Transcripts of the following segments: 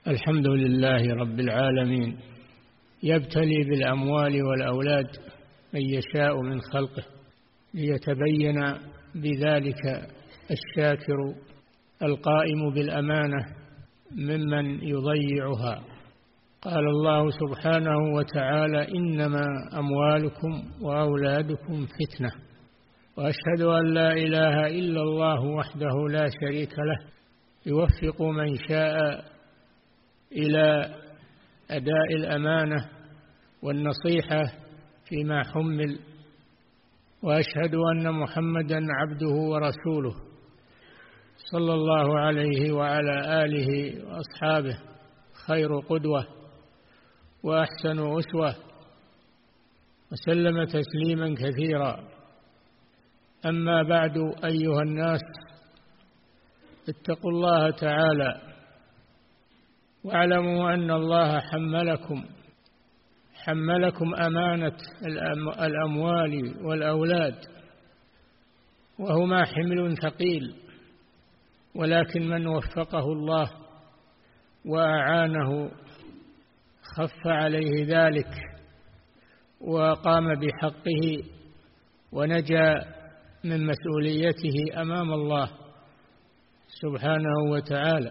الحمد لله رب العالمين، يبتلي بالأموال والأولاد من يشاء من خلقه ليتبين بذلك الشاكر القائم بالأمانة ممن يضيعها. قال الله سبحانه وتعالى: إنما أموالكم وأولادكم فتنة، وأشهد أن لا إله إلا الله وحده لا شريك له، يوفق من شاء إلى أداء الأمانة والنصيحة فيما حمل، وأشهد أن محمدًا عبده ورسوله صلى الله عليه وعلى آله وأصحابه خير قدوة وأحسن أسوة، وسلم تسليمًا كثيرا. أما بعد، أيها الناس، اتقوا الله تعالى واعلموا أن الله حملكم أمانة الأموال والأولاد، وهما حمل ثقيل، ولكن من وفقه الله وأعانه خف عليه ذلك وقام بحقه ونجا من مسؤوليته أمام الله سبحانه وتعالى.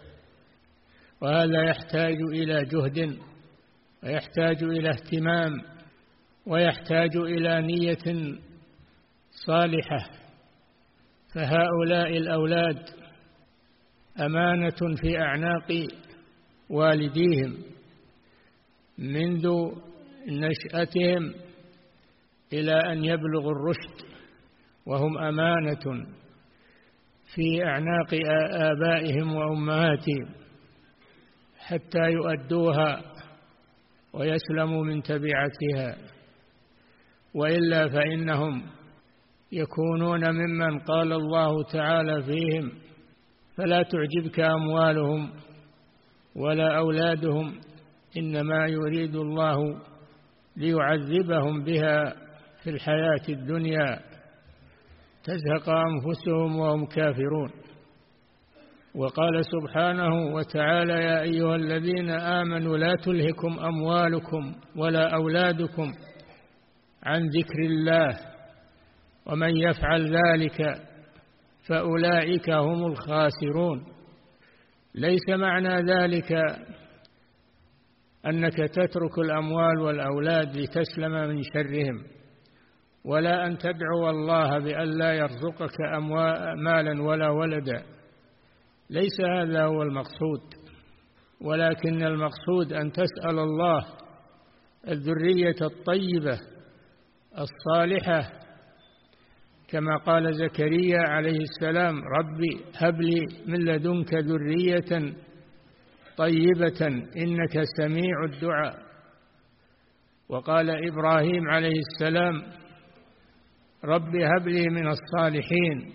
وهذا يحتاج إلى جهد، ويحتاج إلى اهتمام، ويحتاج إلى نية صالحة. فهؤلاء الأولاد أمانة في أعناق والديهم منذ نشأتهم إلى أن يبلغوا الرشد، وهم أمانة في أعناق آبائهم وأمهاتهم حتى يؤدوها ويسلموا من تبعتها، وإلا فإنهم يكونون ممن قال الله تعالى فيهم: فلا تعجبك أموالهم ولا أولادهم، إنما يريد الله ليعذبهم بها في الحياة الدنيا تزهق أنفسهم وهم كافرون. وقال سبحانه وتعالى: يا أيها الذين آمنوا لا تلهكم أموالكم ولا أولادكم عن ذكر الله، ومن يفعل ذلك فأولئك هم الخاسرون. ليس معنى ذلك أنك تترك الأموال والأولاد لتسلم من شرهم، ولا أن تدعو الله بأن لا يرزقك مالا ولا ولدا، ليس هذا هو المقصود، ولكن المقصود أن تسأل الله الذرية الطيبة الصالحة، كما قال زكريا عليه السلام: ربي هب لي من لدنك ذرية طيبة إنك سميع الدعاء. وقال إبراهيم عليه السلام: ربي هب لي من الصالحين.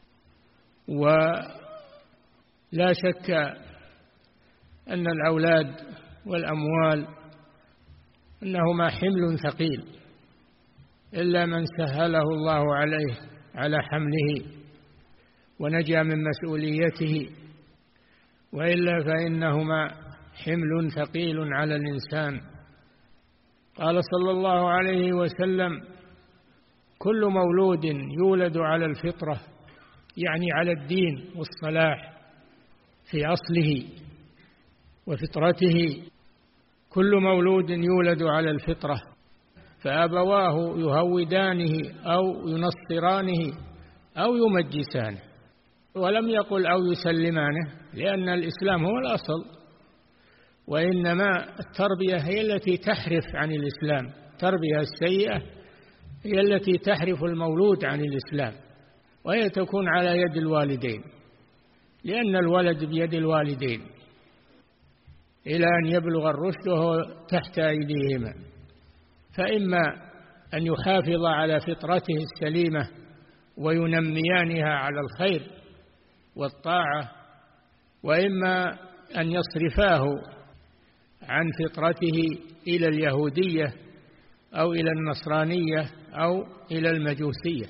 ولا شك أن الأولاد والأموال إنهما حمل ثقيل، إلا من سهله الله عليه على حمله ونجا من مسؤوليته، وإلا فإنهما حمل ثقيل على الإنسان. قال صلى الله عليه وسلم: كل مولود يولد على الفطرة، يعني على الدين والصلاح في أصله وفطرته. كل مولود يولد على الفطرة، فأبواه يهودانه أو ينصرانه أو يمجسانه. ولم يقل أو يسلمانه، لأن الإسلام هو الأصل، وإنما التربية هي التي تحرف عن الإسلام. التربية السيئة هي التي تحرف المولود عن الإسلام، وهي تكون على يد الوالدين، لأن الولد بيد الوالدين إلى أن يبلغ الرشد وهو تحت أيديهما. فإما أن يحافظ على فطرته السليمة وينميانها على الخير والطاعة، وإما أن يصرفاه عن فطرته إلى اليهودية أو إلى النصرانية أو إلى المجوسية.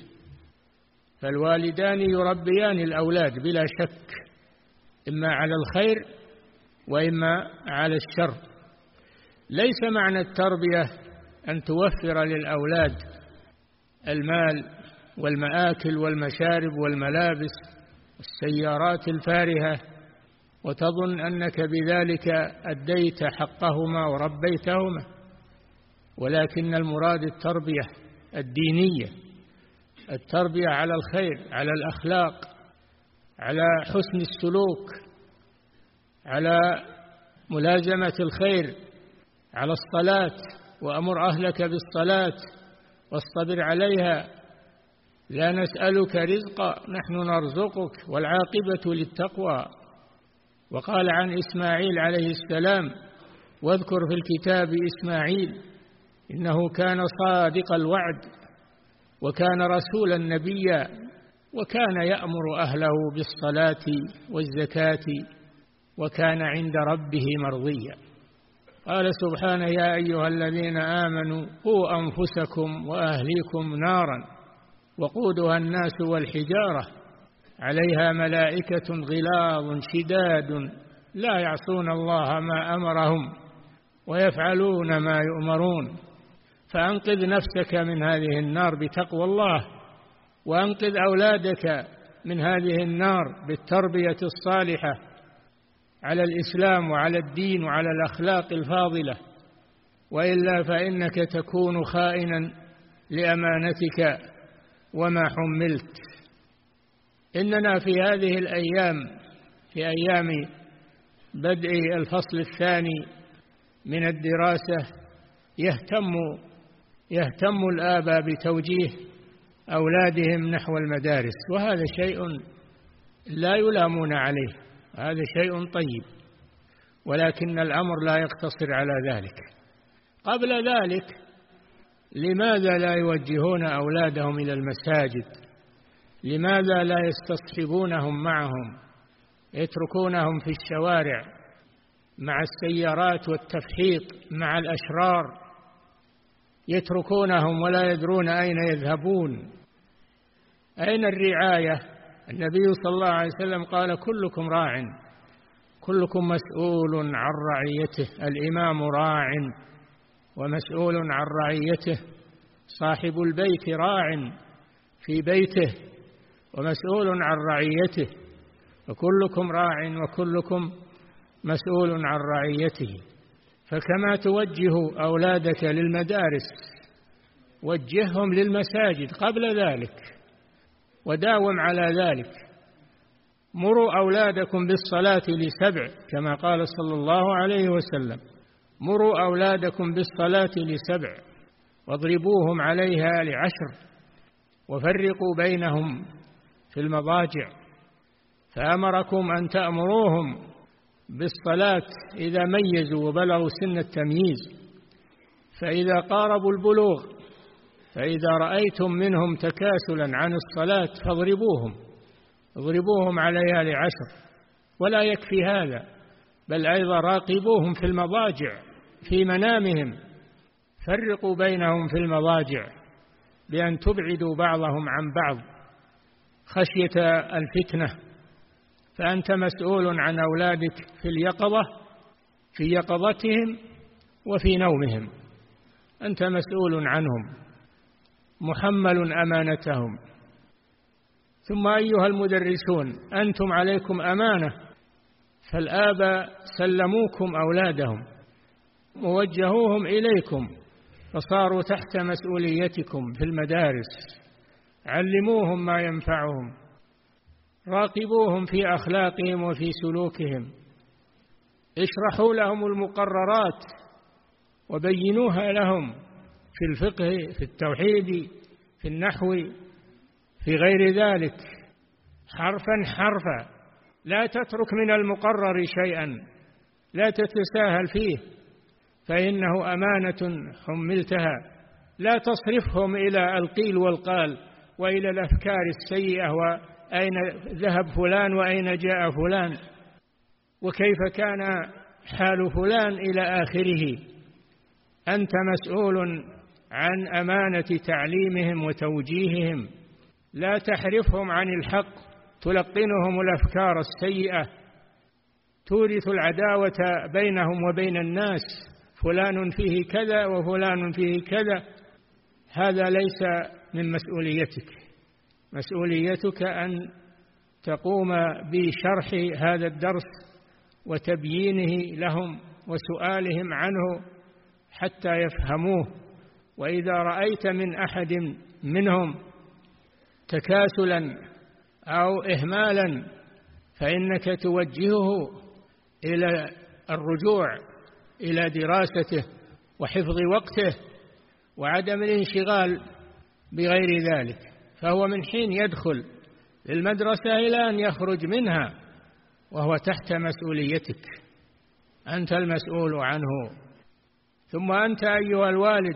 فالوالدان يربيان الأولاد بلا شك، إما على الخير وإما على الشر. ليس معنى التربية أن توفر للأولاد المال والمآكل والمشارب والملابس والسيارات الفارهة وتظن أنك بذلك أديت حقهما وربيتهما، ولكن المراد التربية الدينية، التربية على الخير، على الأخلاق، على حسن السلوك، على ملازمة الخير، على الصلاة، وأمر أهلك بالصلاة واصطبر عليها، لا نسألك رزقا نحن نرزقك والعاقبة للتقوى. وقال عن إسماعيل عليه السلام: واذكر في الكتاب إسماعيل إنه كان صادق الوعد وكان رسولا نبيا وكان يأمر أهله بالصلاة والزكاة وكان عند ربه مرضيا. قال سبحانه: يا أيها الذين آمنوا قوا أنفسكم وأهليكم نارا وقودها الناس والحجارة عليها ملائكة غلاظ شداد لا يعصون الله ما أمرهم ويفعلون ما يؤمرون. فأنقذ نفسك من هذه النار بتقوى الله، وأنقذ أولادك من هذه النار بالتربية الصالحة على الإسلام وعلى الدين وعلى الأخلاق الفاضلة، وإلا فإنك تكون خائنا لأمانتك وما حملت. إننا في هذه الأيام، في أيام بدء الفصل الثاني من الدراسة، يهتم الآباء بتوجيه أولادهم نحو المدارس، وهذا شيء لا يلامون عليه، هذا شيء طيب، ولكن الأمر لا يقتصر على ذلك. قبل ذلك لماذا لا يوجهون أولادهم إلى المساجد؟ لماذا لا يستصحبونهم معهم، يتركونهم في الشوارع مع السيارات والتفحيط مع الأشرار، يتركونهم ولا يدرون أين يذهبون؟ أين الرعاية؟ النبي صلى الله عليه وسلم قال: كلكم راع كلكم مسؤول عن رعيته، الإمام راع ومسؤول عن رعيته، صاحب البيت راع في بيته ومسؤول عن رعيته، وكلكم راع وكلكم مسؤول عن رعيته. فكما توجه أولادك للمدارس وجههم للمساجد قبل ذلك، وداوم على ذلك. مروا أولادكم بالصلاة ل7 كما قال صلى الله عليه وسلم: مروا أولادكم بالصلاة ل7 واضربوهم عليها ل10 وفرقوا بينهم في المضاجع. فأمركم أن تأمروهم بالصلاة إذا ميزوا وبلغوا سن التمييز، فإذا قاربوا البلوغ، فإذا رأيتم منهم تكاسلا عن الصلاة اضربوهم عليها ل10. ولا يكفي هذا، بل أيضا راقبوهم في المضاجع في منامهم، فرقوا بينهم في المضاجع بأن تبعدوا بعضهم عن بعض خشية الفتنة. فأنت مسؤول عن أولادك في اليقظة، في يقظتهم وفي نومهم، أنت مسؤول عنهم، محمل أمانتهم. ثم أيها المدرسون، أنتم عليكم أمانة، فالآباء سلموكم أولادهم ووجهوهم إليكم، فصاروا تحت مسؤوليتكم في المدارس. علموهم ما ينفعهم، راقبوهم في أخلاقهم وفي سلوكهم، اشرحوا لهم المقررات وبينوها لهم في الفقه، في التوحيد، في النحو، في غير ذلك، حرفا حرفا. لا تترك من المقرر شيئا، لا تتساهل فيه، فإنه أمانة حملتها. لا تصرفهم إلى القيل والقال وإلى الأفكار السيئة، وأين ذهب فلان وأين جاء فلان وكيف كان حال فلان إلى آخره. أنت مسؤول عن أمانة تعليمهم وتوجيههم، لا تحرفهم عن الحق، تلقنهم الأفكار السيئة، تورث العداوة بينهم وبين الناس، فلان فيه كذا وفلان فيه كذا. هذا ليس من مسؤوليتك. مسؤوليتك أن تقوم بشرح هذا الدرس وتبيينه لهم وسؤالهم عنه حتى يفهموه. وإذا رأيت من أحد منهم تكاسلا أو إهمالا فإنك توجهه إلى الرجوع إلى دراسته وحفظ وقته وعدم الانشغال بغير ذلك. فهو من حين يدخل المدرسة إلى أن يخرج منها وهو تحت مسؤوليتك، أنت المسؤول عنه. ثم أنت أيها الوالد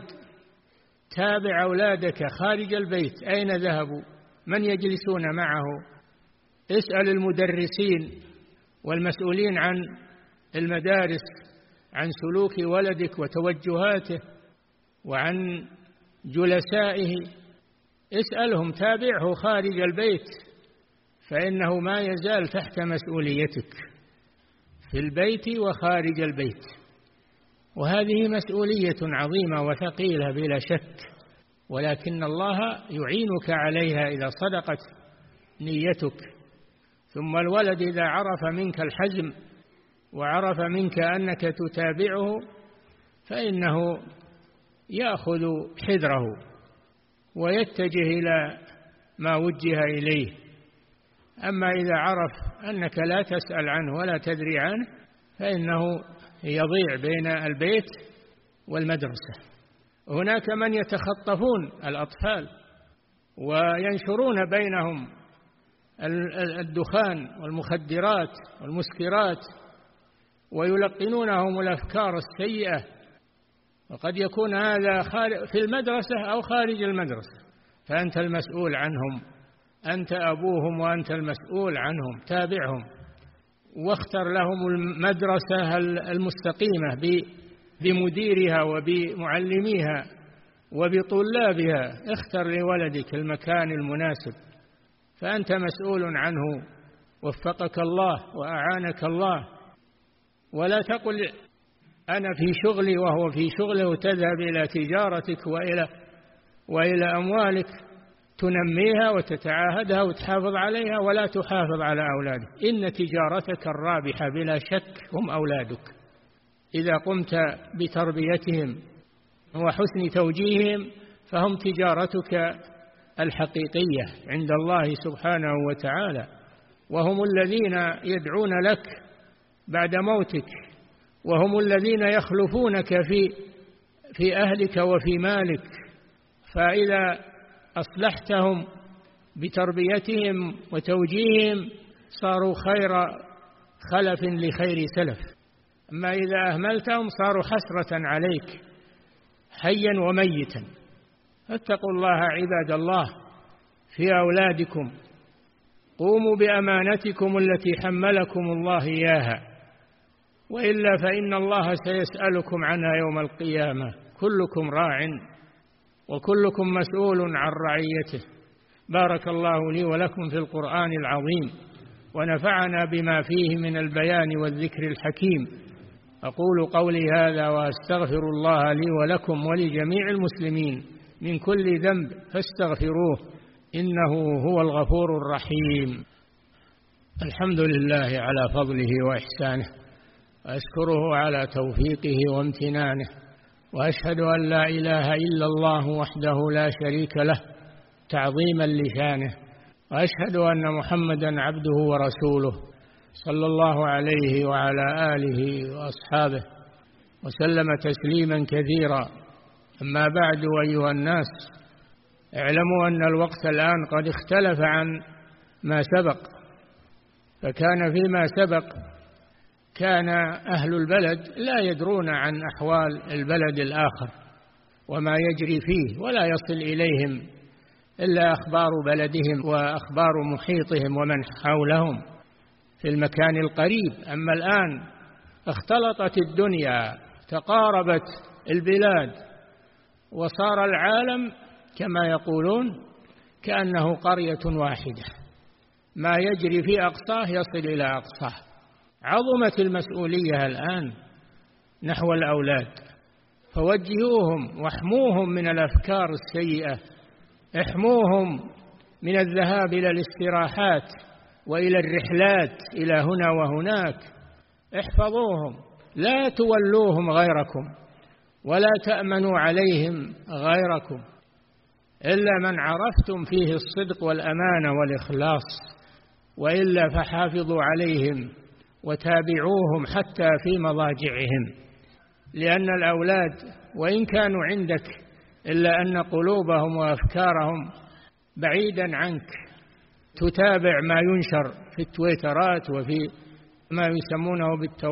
تابع أولادك خارج البيت، أين ذهبوا؟ من يجلسون معه؟ اسأل المدرسين والمسؤولين عن المدارس عن سلوك ولدك وتوجهاته وعن جلسائه، اسألهم، تابعه خارج البيت، فإنه ما يزال تحت مسؤوليتك في البيت وخارج البيت. وهذه مسؤولية عظيمة وثقيلة بلا شك، ولكن الله يعينك عليها إذا صدقت نيتك. ثم الولد إذا عرف منك الحزم وعرف منك أنك تتابعه فإنه يأخذ حذره ويتجه إلى ما وجه إليه. أما إذا عرف أنك لا تسأل عنه ولا تدري عنه فإنه يضيع بين البيت والمدرسة. هناك من يتخطفون الأطفال وينشرون بينهم الدخان والمخدرات والمسكرات ويلقنونهم الأفكار السيئة، وقد يكون هذا في المدرسة أو خارج المدرسة، فأنت المسؤول عنهم، أنت أبوهم وأنت المسؤول عنهم. تابعهم واختر لهم المدرسة المستقيمة بمديرها وبمعلميها وبطلابها. اختر لولدك المكان المناسب، فأنت مسؤول عنه، وفقك الله وأعانك الله. ولا تقل أنا في شغلي وهو في شغله وتذهب إلى تجارتك وإلى أموالك تنميها وتتعاهدها وتحافظ عليها ولا تحافظ على أولادك. إن تجارتك الرابحة بلا شك هم أولادك، إذا قمت بتربيتهم وحسن توجيههم فهم تجارتك الحقيقية عند الله سبحانه وتعالى، وهم الذين يدعون لك بعد موتك، وهم الذين يخلفونك في أهلك وفي مالك. فإذا أصلحتهم بتربيتهم وتوجيههم صاروا خير خلف لخير سلف. أما إذا أهملتهم صاروا حسرة عليك حيا وميتا. فاتقوا الله عباد الله في أولادكم، قوموا بأمانتكم التي حملكم الله إياها، وإلا فإن الله سيسألكم عنها يوم القيامة. كلكم راع وكلكم مسؤول عن رعيته. بارك الله لي ولكم في القرآن العظيم، ونفعنا بما فيه من البيان والذكر الحكيم. أقول قولي هذا وأستغفر الله لي ولكم ولجميع المسلمين من كل ذنب فاستغفروه إنه هو الغفور الرحيم. الحمد لله على فضله وإحسانه، وأشكره على توفيقه وامتنانه، وأشهد أن لا إله إلا الله وحده لا شريك له تعظيما لشانه، وأشهد أن محمدا عبده ورسوله صلى الله عليه وعلى آله وأصحابه وسلم تسليما كثيرا. أما بعد، أيها الناس، اعلموا أن الوقت الآن قد اختلف عن ما سبق. فكان فيما سبق كان أهل البلد لا يدرون عن أحوال البلد الآخر وما يجري فيه، ولا يصل إليهم إلا أخبار بلدهم وأخبار محيطهم ومن حولهم في المكان القريب. أما الآن اختلطت الدنيا، تقاربت البلاد، وصار العالم كما يقولون كأنه قرية واحدة، ما يجري في أقصاه يصل إلى أقصاه. عظمت المسؤولية الآن نحو الأولاد، فوجهوهم واحموهم من الأفكار السيئة، احموهم من الذهاب إلى الاستراحات وإلى الرحلات إلى هنا وهناك، احفظوهم، لا تولوهم غيركم ولا تأمنوا عليهم غيركم إلا من عرفتم فيه الصدق والأمانة والإخلاص، وإلا فحافظوا عليهم وتابعوهم حتى في مضاجعهم، لأن الأولاد وإن كانوا عندك إلا أن قلوبهم وأفكارهم بعيدا عنك، تتابع ما ينشر في التويترات وفي ما يسمونه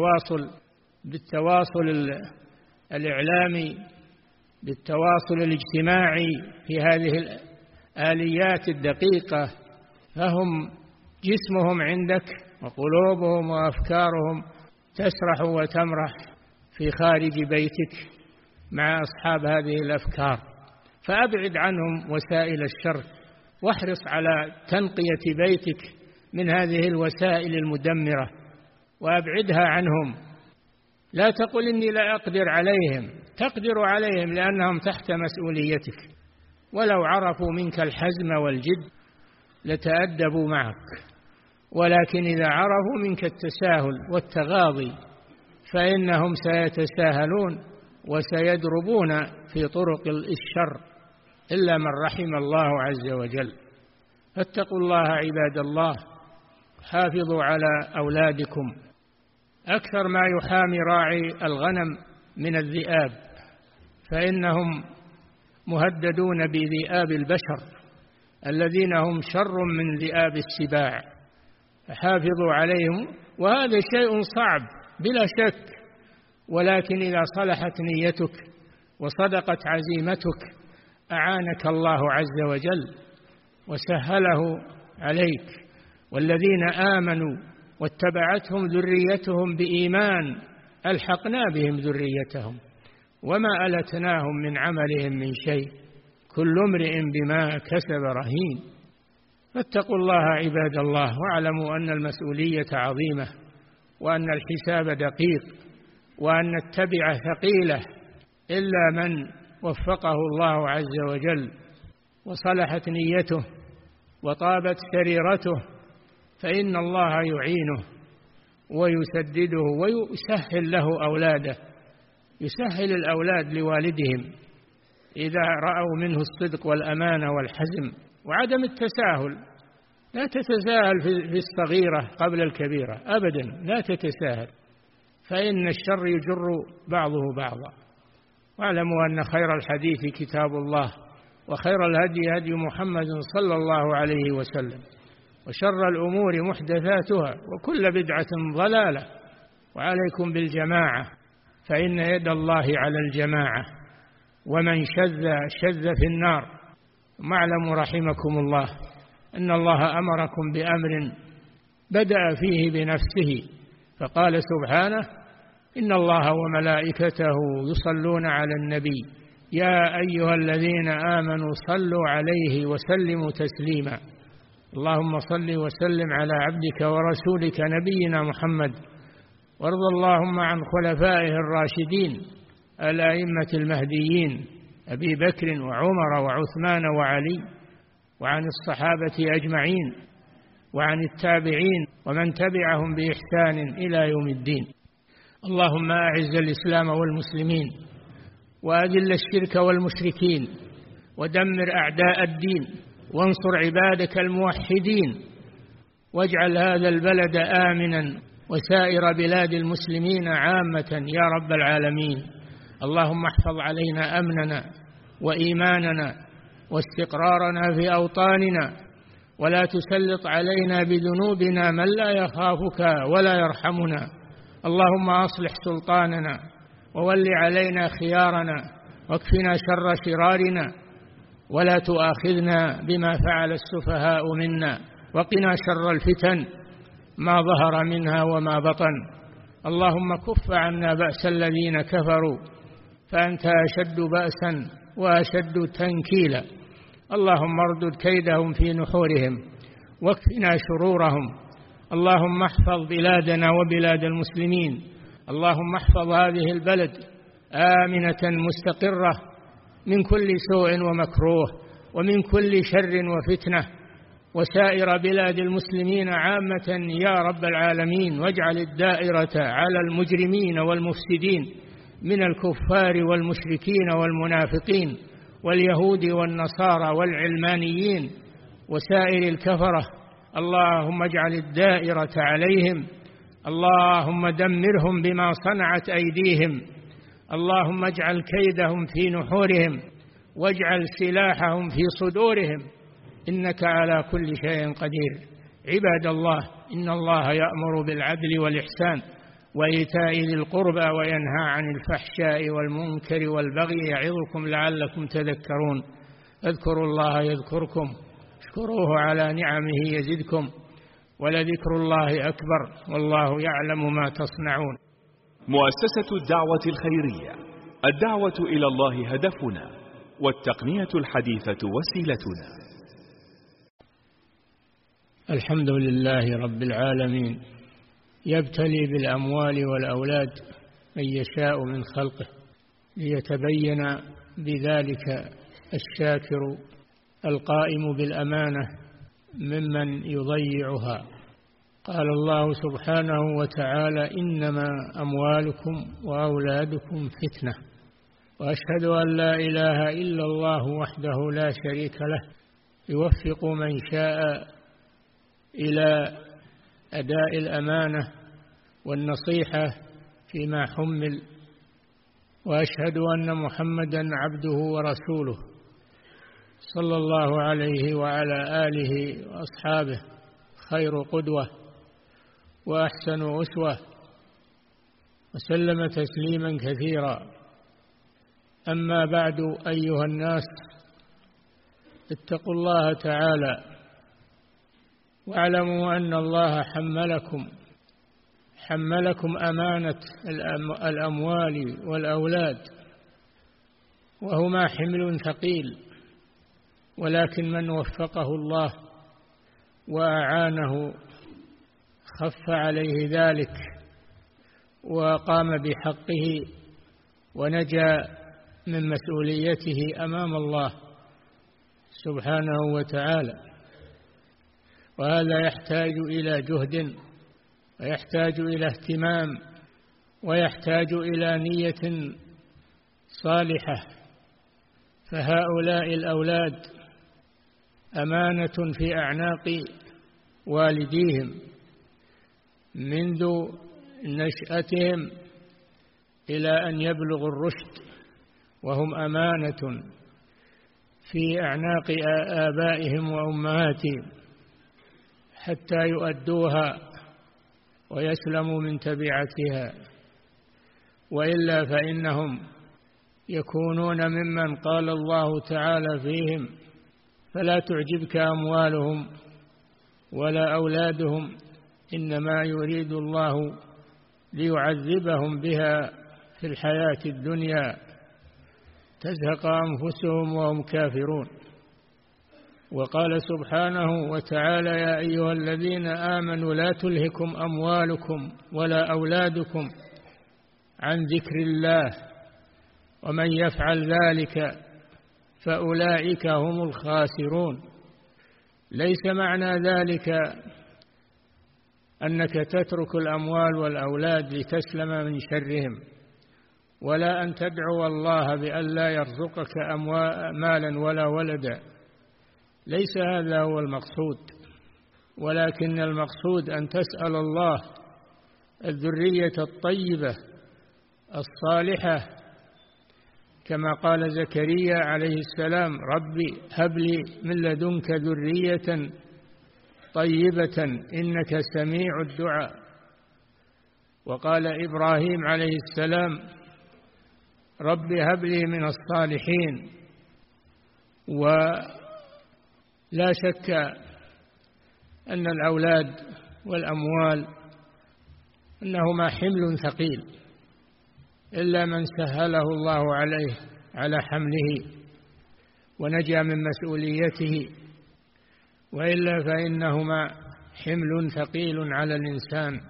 بالتواصل الإعلامي، بالتواصل الاجتماعي، في هذه الآليات الدقيقة، فهم جسمهم عندك وقلوبهم وأفكارهم تسرح وتمرح في خارج بيتك مع أصحاب هذه الأفكار، فأبعد عنهم وسائل الشر، واحرص على تنقية بيتك من هذه الوسائل المدمرة وأبعدها عنهم. لا تقل إني لا أقدر عليهم، تقدر عليهم لأنهم تحت مسؤوليتك، ولو عرفوا منك الحزم والجد لتأدبوا معك، ولكن إذا عرفوا منك التساهل والتغاضي فإنهم سيتساهلون وسيدربون في طرق الشر إلا من رحم الله عز وجل. فاتقوا الله عباد الله، حافظوا على أولادكم أكثر ما يحامي راعي الغنم من الذئاب، فإنهم مهددون بذئاب البشر الذين هم شر من ذئاب السباع، فحافظوا عليهم، وهذا شيء صعب بلا شك، ولكن إذا صلحت نيتك وصدقت عزيمتك أعانك الله عز وجل وسهله عليك. والذين آمنوا واتبعتهم ذريتهم بإيمان ألحقنا بهم ذريتهم وما ألتناهم من عملهم من شيء، كل امرئ بما كسب رهين. فاتقوا الله عباد الله، واعلموا أن المسؤولية عظيمة، وأن الحساب دقيق، وأن التبعة ثقيلة، إلا من وفقه الله عز وجل وصلحت نيته وطابت سريرته فإن الله يعينه ويسدده ويسهل له أولاده، يسهل الأولاد لوالدهم إذا رأوا منه الصدق والأمانة والحزم وعدم التساهل. لا تتساهل في الصغيرة قبل الكبيرة أبدا، لا تتساهل، فإن الشر يجر بعضه بعضا. واعلموا أن خير الحديث كتاب الله، وخير الهدي هدي محمد صلى الله عليه وسلم، وشر الأمور محدثاتها، وكل بدعة ضلالة، وعليكم بالجماعة فإن يد الله على الجماعة، ومن شذ في النار. واعلموا رحمكم الله أن الله أمركم بأمر بدأ فيه بنفسه، فقال سبحانه: إن الله وملائكته يصلون على النبي يا أيها الذين آمنوا صلوا عليه وسلموا تسليما. اللهم صل وسلم على عبدك ورسولك نبينا محمد، وارض اللهم عن خلفائه الراشدين الأئمة المهديين أبي بكر وعمر وعثمان وعلي، وعن الصحابة أجمعين، وعن التابعين ومن تبعهم بإحسان إلى يوم الدين. اللهم أعز الإسلام والمسلمين، وأذل الشرك والمشركين، ودمر أعداء الدين، وانصر عبادك الموحدين، واجعل هذا البلد آمنا وسائر بلاد المسلمين عامة يا رب العالمين. اللهم احفظ علينا أمننا وإيماننا واستقرارنا في أوطاننا، ولا تسلط علينا بذنوبنا من لا يخافك ولا يرحمنا. اللهم أصلح سلطاننا وول علينا خيارنا، واكفنا شر شرارنا، ولا تؤاخذنا بما فعل السفهاء منا، وقنا شر الفتن ما ظهر منها وما بطن. اللهم كف عنا بأس الذين كفروا فأنت أشد بأسا وأشد تنكيلا. اللهم اردد كيدهم في نحورهم واكفنا شرورهم. اللهم احفظ بلادنا وبلاد المسلمين، اللهم احفظ هذه البلد آمنة مستقرة من كل سوء ومكروه ومن كل شر وفتنة، وسائر بلاد المسلمين عامة يا رب العالمين، واجعل الدائرة على المجرمين والمفسدين من الكفار والمشركين والمنافقين واليهود والنصارى والعلمانيين وسائر الكفرة. اللهم اجعل الدائرة عليهم، اللهم دمرهم بما صنعت أيديهم، اللهم اجعل كيدهم في نحورهم واجعل سلاحهم في صدورهم، إنك على كل شيء قدير. عباد الله، إن الله يأمر بالعدل والإحسان وإيتاء ذي القربى وينهى عن الفحشاء والمنكر والبغي يعظكم لعلكم تذكرون. اذكروا الله يذكركم، اشكروه على نعمه يزدكم، ولذكر الله أكبر، والله يعلم ما تصنعون. مؤسسة الدعوة الخيرية، الدعوة إلى الله هدفنا، والتقنية الحديثة وسيلتنا. الحمد لله رب العالمين، يبتلي بالأموال والأولاد من يشاء من خلقه ليتبين بذلك الشاكر القائم بالأمانة ممن يضيعها. قال الله سبحانه وتعالى: إنما أموالكم وأولادكم فتنة، وأشهد أن لا إله إلا الله وحده لا شريك له، يوفق من شاء إلى أداء الأمانة والنصيحة فيما حمل، وأشهد أن محمدا عبده ورسوله صلى الله عليه وعلى آله وأصحابه خير قدوة وأحسن أسوة، وسلم تسليما كثيرا. أما بعد، أيها الناس، اتقوا الله تعالى واعلموا أن الله حملكم أمانة الأموال والأولاد، وهما حمل ثقيل، ولكن من وفقه الله وأعانه خف عليه ذلك وقام بحقه ونجا من مسؤوليته أمام الله سبحانه وتعالى. وهذا يحتاج إلى جهد، ويحتاج إلى اهتمام، ويحتاج إلى نية صالحة. فهؤلاء الأولاد أمانة في أعناق والديهم منذ نشأتهم إلى أن يبلغوا الرشد، وهم أمانة في أعناق آبائهم وأمهاتهم حتى يؤدوها ويسلموا من تبعتها، وإلا فإنهم يكونون ممن قال الله تعالى فيهم: فلا تعجبك أموالهم ولا أولادهم، إنما يريد الله ليعذبهم بها في الحياة الدنيا تزهق أنفسهم وهم كافرون. وقال سبحانه وتعالى: يا أيها الذين آمنوا لا تلهكم أموالكم ولا أولادكم عن ذكر الله ومن يفعل ذلك فأولئك هم الخاسرون. ليس معنى ذلك أنك تترك الأموال والأولاد لتسلم من شرهم، ولا أن تدعو الله بأن لا يرزقك مالا ولا ولدا، ليس هذا هو المقصود، ولكن المقصود أن تسأل الله الذرية الطيبة الصالحة، كما قال زكريا عليه السلام: ربي هب لي من لدنك ذرية طيبة إنك سميع الدعاء. وقال إبراهيم عليه السلام: ربي هب لي من الصالحين. ولا شك أن الأولاد والأموال إنهما حمل ثقيل، إلا من سهله الله عليه على حمله ونجا من مسؤوليته، وإلا فإنهما حمل ثقيل على الإنسان.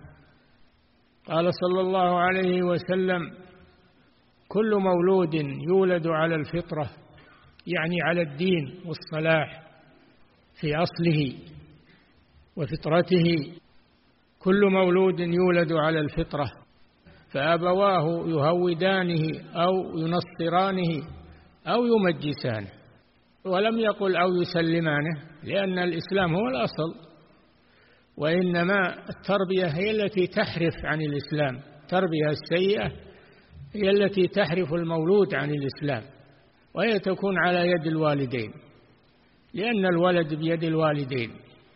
قال صلى الله عليه وسلم: كل مولود يولد على الفطرة، يعني على الدين والصلاح في أصله وفطرته. كل مولود يولد على الفطرة، فأبواه يهودانه أو ينصرانه أو يمجسانه. ولم يقل أو يسلمانه، لأن الإسلام هو الأصل، وإنما التربية هي التي تحرف عن الإسلام. التربية السيئة هي التي تحرف المولود عن الإسلام، وهي تكون على يد الوالدين، لأن الولد بيد الوالدين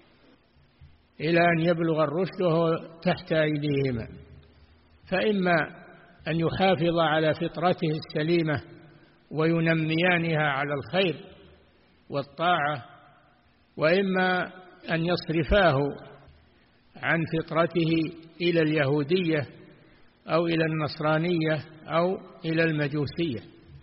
إلى أن يبلغ الرشد وهو تحت أيديهما. فإما أن يحافظ على فطرته السليمة وينميانها على الخير والطاعة، وإما أن يصرفاه عن فطرته إلى اليهودية أو إلى النصرانية أو إلى المجوسية.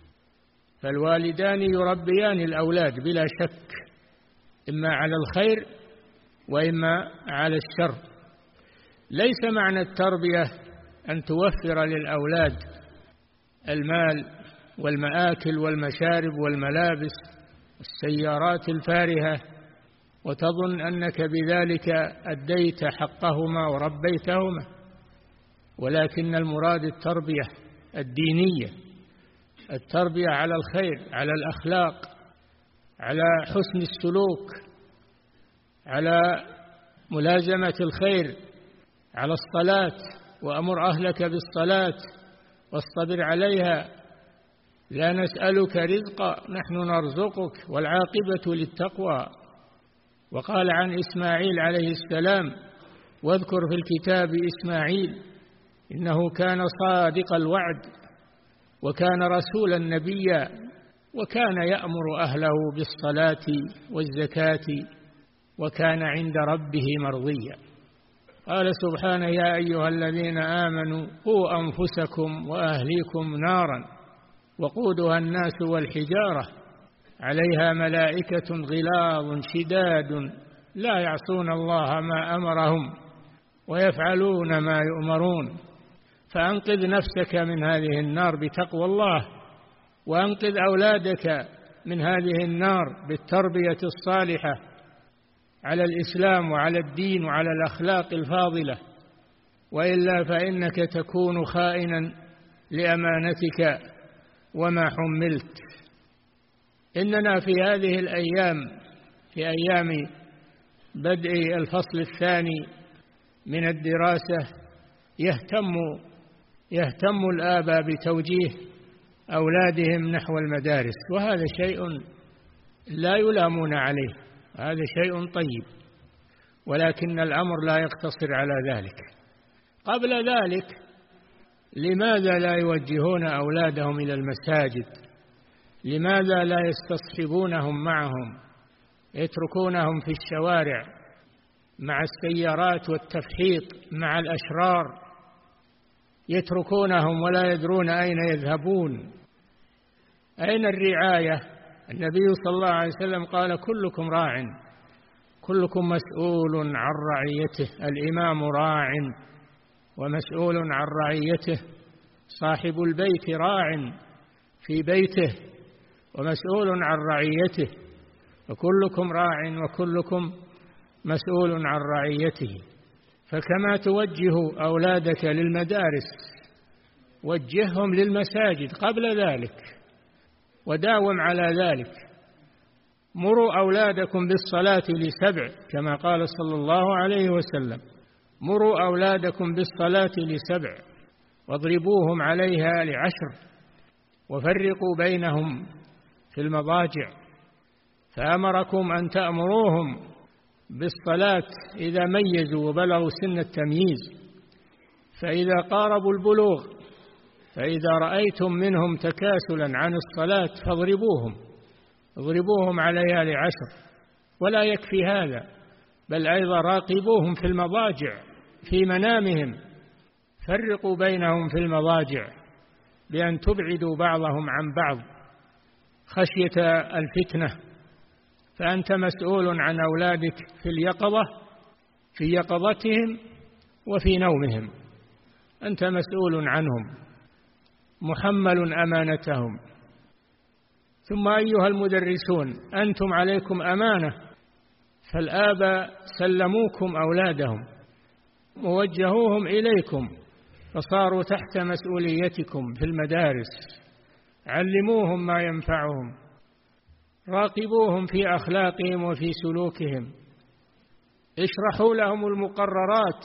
فالوالدان يربيان الأولاد بلا شك، إما على الخير وإما على الشر. ليس معنى التربية أن توفر للأولاد المال والمآكل والمشارب والملابس والسيارات الفارهة وتظن أنك بذلك أديت حقهما وربيتهما، ولكن المراد التربية الدينية، التربية على الخير، على الأخلاق، على حسن السلوك، على ملازمة الخير، على الصلاة، وأمر أهلك بالصلاة واصطبر عليها. لا نسألك رزقا نحن نرزقك والعاقبة للتقوى. وقال عن إسماعيل عليه السلام: واذكر في الكتاب إسماعيل إنه كان صادق الوعد وكان رسولا نبيا وكان يأمر أهله بالصلاة والزكاة وكان عند ربه مرضيا. قال سبحانه: يا أيها الذين آمنوا قوا أنفسكم وأهليكم نارا وقودها الناس والحجارة عليها ملائكة غلاظ شداد لا يعصون الله ما أمرهم ويفعلون ما يؤمرون. فأنقذ نفسك من هذه النار بتقوى الله، وأنقذ أولادك من هذه النار بالتربية الصالحة على الإسلام وعلى الدين وعلى الأخلاق الفاضلة، وإلا فإنك تكون خائنا لأمانتك وما حملت. إننا في هذه الأيام، في أيام بدء الفصل الثاني من الدراسة، يهتم الآباء بتوجيه أولادهم نحو المدارس، وهذا شيء لا يلامون عليه، هذا شيء طيب، ولكن الأمر لا يقتصر على ذلك. قبل ذلك لماذا لا يوجهون أولادهم إلى المساجد؟ لماذا لا يستصحبونهم معهم، يتركونهم في الشوارع مع السيارات والتفحيط مع الأشرار، يتركونهم ولا يدرون أين يذهبون؟ أين الرعاية؟ النبي صلى الله عليه وسلم قال: كلكم راع كلكم مسؤول عن رعيته، الإمام راع ومسؤول عن رعيته، صاحب البيت راع في بيته ومسؤول عن رعيته، وكلكم راع وكلكم مسؤول عن رعيته. فكما توجه أولادك للمدارس وجههم للمساجد قبل ذلك، وداوم على ذلك. مروا أولادكم بالصلاة ل7 كما قال صلى الله عليه وسلم: مروا أولادكم بالصلاة ل7 واضربوهم عليها ل10 وفرقوا بينهم في المضاجع. فأمركم أن تأمروهم بالصلاة إذا ميزوا وبلغوا سن التمييز، فإذا قاربوا البلوغ، فإذا رأيتم منهم تكاسلا عن الصلاة اضربوهم عليها ل10. ولا يكفي هذا، بل أيضا راقبوهم في المضاجع في منامهم، فرقوا بينهم في المضاجع بأن تبعدوا بعضهم عن بعض خشية الفتنة. فأنت مسؤول عن أولادك في اليقظة في يقظتهم وفي نومهم، أنت مسؤول عنهم، محمل أمانتهم. ثم أيها المدرسون أنتم عليكم أمانة، فالآباء سلموكم أولادهم ووجهوهم إليكم فصاروا تحت مسؤوليتكم في المدارس، علموهم ما ينفعهم، راقبوهم في أخلاقهم وفي سلوكهم، اشرحوا لهم المقررات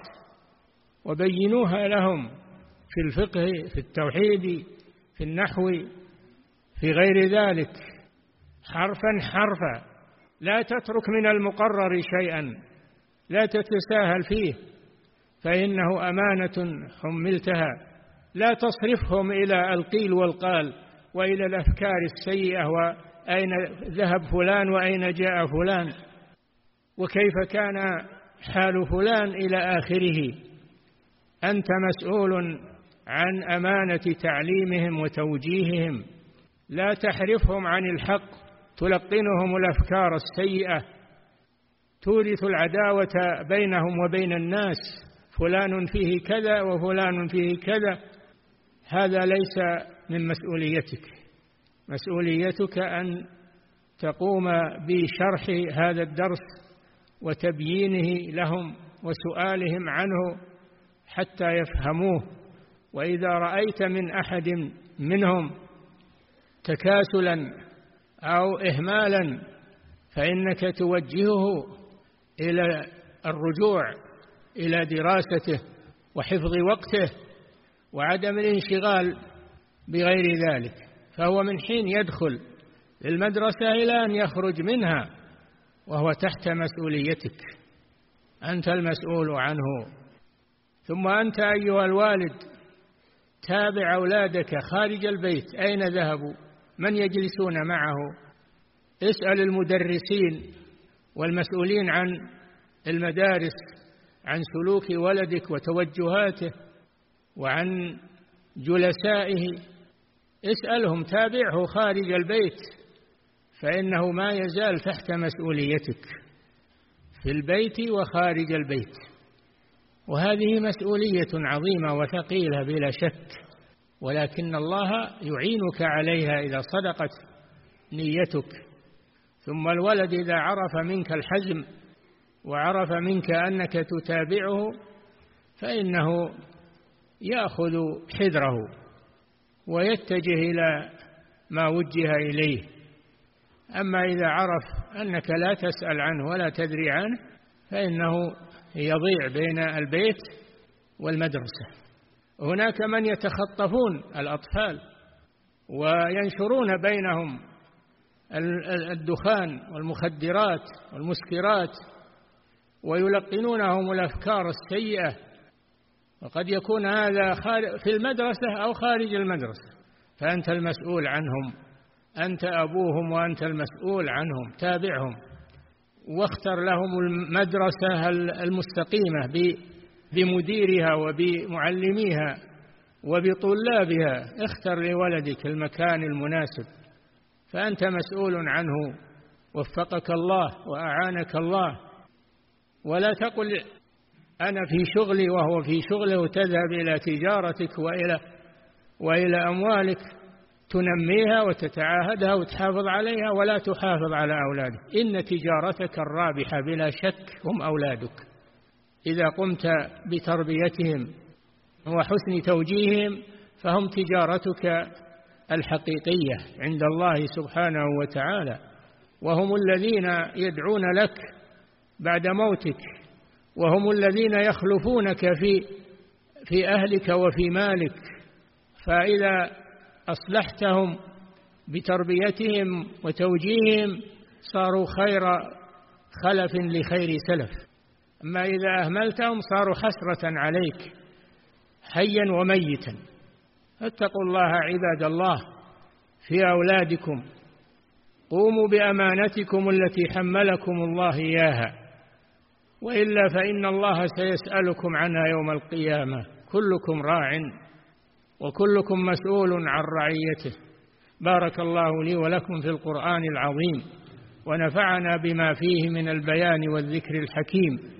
وبينوها لهم في الفقه، في التوحيد، في النحو، في غير ذلك، حرفا حرفا. لا تترك من المقرر شيئا، لا تتساهل فيه، فإنه أمانة حملتها. لا تصرفهم إلى القيل والقال وإلى الأفكار السيئة، وأين ذهب فلان وأين جاء فلان وكيف كان حال فلان إلى آخره. أنت مسؤول عن أمانة تعليمهم وتوجيههم، لا تحرفهم عن الحق، تلقنهم الأفكار السيئة، تورث العداوة بينهم وبين الناس، فلان فيه كذا وفلان فيه كذا. هذا ليس من مسؤوليتك. مسؤوليتك أن تقوم بشرح هذا الدرس وتبيينه لهم وسؤالهم عنه حتى يفهموه. وإذا رأيت من أحد منهم تكاسلا أو إهمالا فإنك توجهه إلى الرجوع إلى دراسته وحفظ وقته وعدم الانشغال بغير ذلك، فهو من حين يدخل المدرسة إلى أن يخرج منها وهو تحت مسؤوليتك، أنت المسؤول عنه. ثم أنت أيها الوالد تابع أولادك خارج البيت، أين ذهبوا؟ من يجلسون معه؟ اسأل المدرسين والمسؤولين عن المدارس عن سلوك ولدك وتوجهاته وعن جلسائه، اسألهم، تابعه خارج البيت، فإنه ما يزال تحت مسؤوليتك في البيت وخارج البيت. وهذه مسؤولية عظيمة وثقيلة بلا شك، ولكن الله يعينك عليها إذا صدقت نيتك. ثم الولد إذا عرف منك الحزم وعرف منك أنك تتابعه فإنه يأخذ حذره ويتجه إلى ما وجه إليه. أما إذا عرف أنك لا تسأل عنه ولا تدري عنه فإنه يضيع بين البيت والمدرسة. هناك من يتخطفون الأطفال وينشرون بينهم الدخان والمخدرات والمسكرات ويلقنونهم الأفكار السيئة، وقد يكون هذا في المدرسة أو خارج المدرسة، فأنت المسؤول عنهم، أنت أبوهم وأنت المسؤول عنهم. تابعهم واختر لهم المدرسة المستقيمة بمديرها وبمعلميها وبطلابها. اختر لولدك المكان المناسب، فأنت مسؤول عنه، وفقك الله وأعانك الله. ولا تقل أنا في شغلي وهو في شغله، وتذهب إلى تجارتك وإلى أموالك تنميها وتتعاهدها وتحافظ عليها ولا تحافظ على أولادك. إن تجارتك الرابحة بلا شك هم أولادك، إذا قمت بتربيتهم وحسن توجيههم فهم تجارتك الحقيقية عند الله سبحانه وتعالى، وهم الذين يدعون لك بعد موتك، وهم الذين يخلفونك في أهلك وفي مالك. فإذا أصلحتهم بتربيتهم وتوجيههم صاروا خير خلف لخير سلف. أما إذا أهملتهم صاروا حسرة عليك حيا وميتا. فاتقوا الله عباد الله في أولادكم، قوموا بأمانتكم التي حملكم الله إياها، وإلا فإن الله سيسألكم عنها يوم القيامة. كلكم راع وكلكم مسؤول عن رعيته. بارك الله لي ولكم في القرآن العظيم، ونفعنا بما فيه من البيان والذكر الحكيم،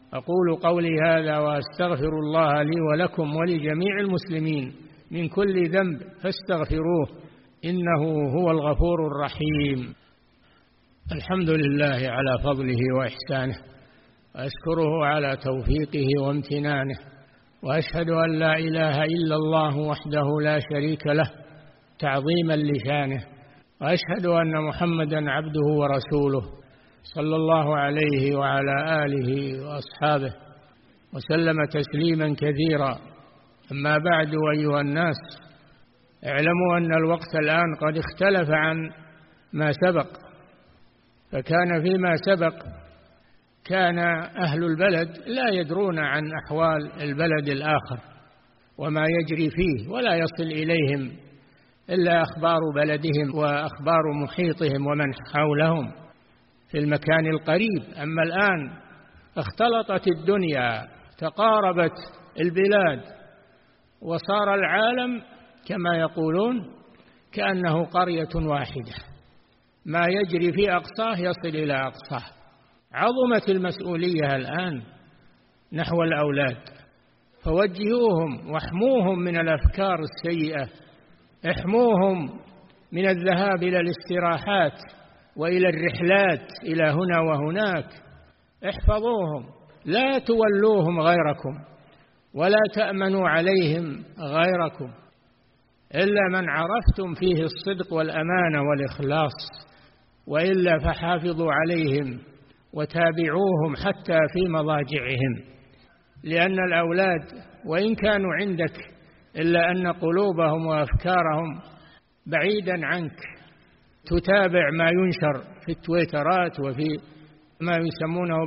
أقول قولي هذا وأستغفر الله لي ولكم ولجميع المسلمين من كل ذنب فاستغفروه إنه هو الغفور الرحيم. الحمد لله على فضله وإحسانه، وأشكره على توفيقه وامتنانه، وأشهد أن لا إله إلا الله وحده لا شريك له تعظيما لشانه، وأشهد أن محمدا عبده ورسوله صلى الله عليه وعلى آله وأصحابه وسلم تسليما كثيرا. أما بعد، أيها الناس، اعلموا أن الوقت الآن قد اختلف عن ما سبق. فكان فيما سبق كان أهل البلد لا يدرون عن أحوال البلد الآخر وما يجري فيه، ولا يصل إليهم إلا أخبار بلدهم وأخبار محيطهم ومن حولهم في المكان القريب. أما الآن اختلطت الدنيا، تقاربت البلاد، وصار العالم كما يقولون كأنه قرية واحدة، ما يجري في أقصاه يصل إلى أقصاه. عظمت المسؤولية الآن نحو الأولاد، فوجهوهم واحموهم من الأفكار السيئة، احموهم من الذهاب إلى الاستراحات وإلى الرحلات إلى هنا وهناك، احفظوهم، لا تولوهم غيركم ولا تأمنوا عليهم غيركم إلا من عرفتم فيه الصدق والأمانة والإخلاص، وإلا فحافظوا عليهم وتابعوهم حتى في مضاجعهم، لأن الأولاد وإن كانوا عندك إلا أن قلوبهم وأفكارهم بعيدا عنك. تتابع ما ينشر في التويترات وفي ما يسمونه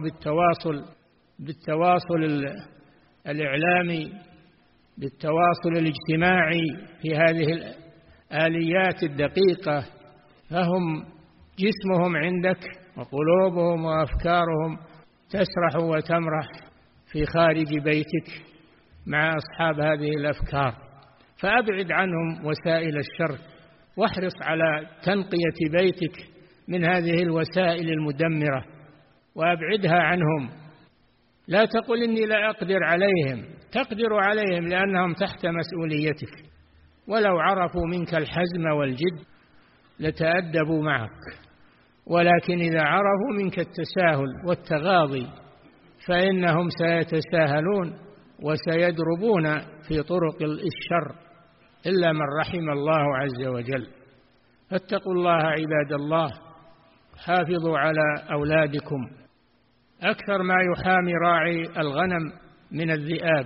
بالتواصل الإعلامي، بالتواصل الاجتماعي، في هذه الآليات الدقيقة، فهم جسمهم عندك وقلوبهم وأفكارهم تسرح وتمرح في خارج بيتك مع أصحاب هذه الأفكار. فأبعد عنهم وسائل الشر، واحرص على تنقية بيتك من هذه الوسائل المدمرة وأبعدها عنهم. لا تقل إني لا أقدر عليهم، تقدر عليهم لأنهم تحت مسؤوليتك، ولو عرفوا منك الحزم والجد لتأدبوا معك، ولكن إذا عرفوا منك التساهل والتغاضي فإنهم سيتساهلون وسيدربون في طرق الشر إلا من رحم الله عز وجل. فاتقوا الله عباد الله، حافظوا على أولادكم أكثر ما يحامي راعي الغنم من الذئاب،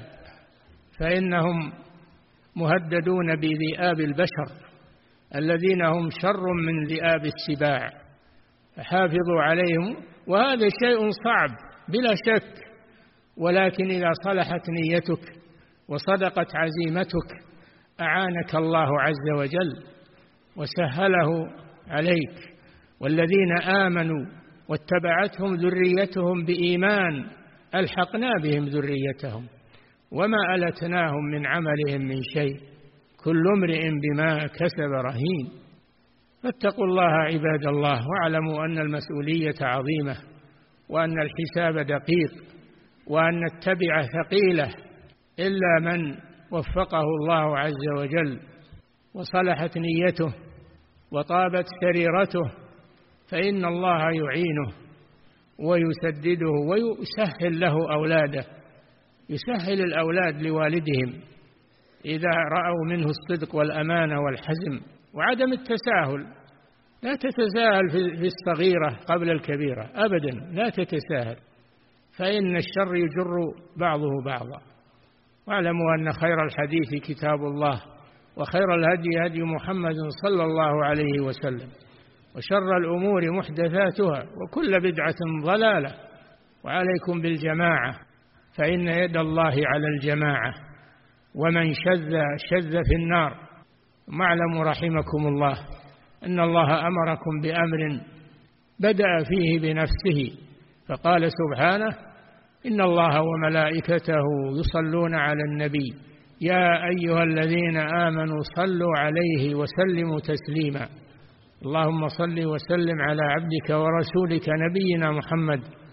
فإنهم مهددون بذئاب البشر الذين هم شر من ذئاب السباع، فحافظوا عليهم. وهذا شيء صعب بلا شك، ولكن إذا صلحت نيتك وصدقت عزيمتك أعانك الله عز وجل وسهله عليك. والذين آمنوا واتبعتهم ذريتهم بإيمان ألحقنا بهم ذريتهم وما ألتناهم من عملهم من شيء، كل امرئ بما كسب رهين. فاتقوا الله عباد الله، واعلموا أن المسؤولية عظيمة، وأن الحساب دقيق، وأن التبعة ثقيلة، إلا من وفقه الله عز وجل وصلحت نيته وطابت سريرته فإن الله يعينه ويسدده ويسهل له أولاده، يسهل الأولاد لوالدهم إذا رأوا منه الصدق والأمانة والحزم وعدم التساهل. لا تتساهل في الصغيرة قبل الكبيرة أبدا، لا تتساهل، فإن الشر يجر بعضه بعضا. واعلموا أن خير الحديث كتاب الله، وخير الهدي هدي محمد صلى الله عليه وسلم، وشر الأمور محدثاتها، وكل بدعة ضلالة. وعليكم بالجماعة، فإن يد الله على الجماعة، ومن شذ في النار. واعلموا رحمكم الله أن الله أمركم بأمر بدأ فيه بنفسه، فقال سبحانه: إن الله وملائكته يصلون على النبي يا أيها الذين آمنوا صلوا عليه وسلموا تسليما. اللهم صل وسلم على عبدك ورسولك نبينا محمد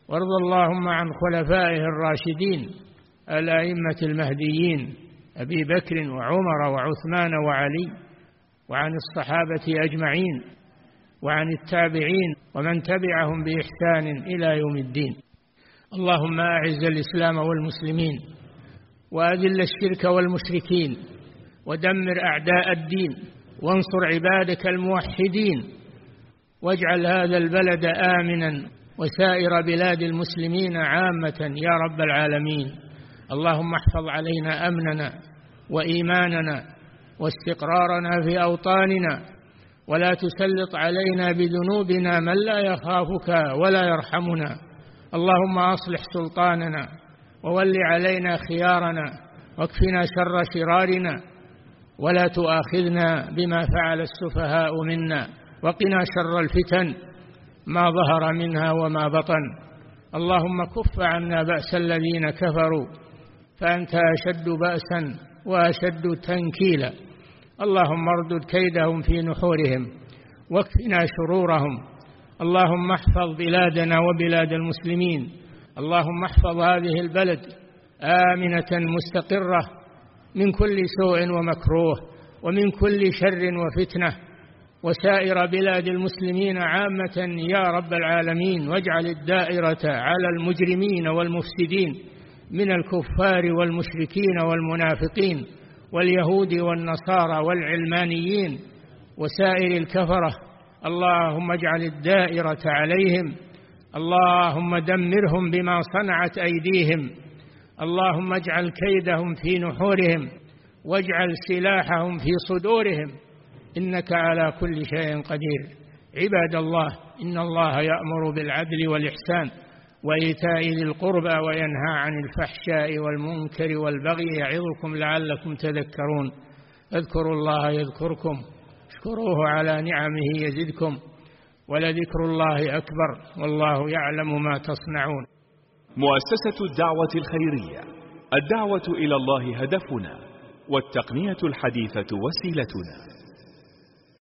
وارض اللهم عن خلفائه الراشدين الأئمة المهديين أبي بكر وعمر وعثمان وعلي، وعن الصحابة أجمعين، وعن التابعين ومن تبعهم بإحسان إلى يوم الدين. اللهم أعز الإسلام والمسلمين، وأذل الشرك والمشركين، ودمر أعداء الدين، وانصر عبادك الموحدين، واجعل هذا البلد آمنا وسائر بلاد المسلمين عامة يا رب العالمين. اللهم احفظ علينا أمننا وإيماننا واستقرارنا في أوطاننا، ولا تسلط علينا بذنوبنا من لا يخافك ولا يرحمنا. اللهم أصلح سلطاننا وول علينا خيارنا، واكفنا شر شرارنا، ولا تؤاخذنا بما فعل السفهاء منا، وقنا شر الفتن ما ظهر منها وما بطن. اللهم كف عنا بأس الذين كفروا، فأنت أشد بأسا وأشد تنكيلا. اللهم اردد كيدهم في نحورهم واكفنا شرورهم. اللهم احفظ بلادنا وبلاد المسلمين. اللهم احفظ هذه البلد آمنة مستقرة من كل سوء ومكروه ومن كل شر وفتنة، وسائر بلاد المسلمين عامة يا رب العالمين. واجعل الدائرة على المجرمين والمفسدين من الكفار والمشركين والمنافقين واليهود والنصارى والعلمانيين وسائر الكفرة. اللهم اجعل الدائرة عليهم. اللهم دمرهم بما صنعت أيديهم. اللهم اجعل كيدهم في نحورهم، واجعل سلاحهم في صدورهم، إنك على كل شيء قدير. عباد الله، إن الله يأمر بالعدل والإحسان وإيتاء ذي القربى وينهى عن الفحشاء والمنكر والبغي يعظكم لعلكم تذكرون. اذكروا الله يذكركم، اشكروه على نعمه يزدكم، ولذكر الله أكبر، والله يعلم ما تصنعون. مؤسسة الدعوة الخيرية، الدعوة إلى الله هدفنا، والتقنية الحديثة وسيلتنا.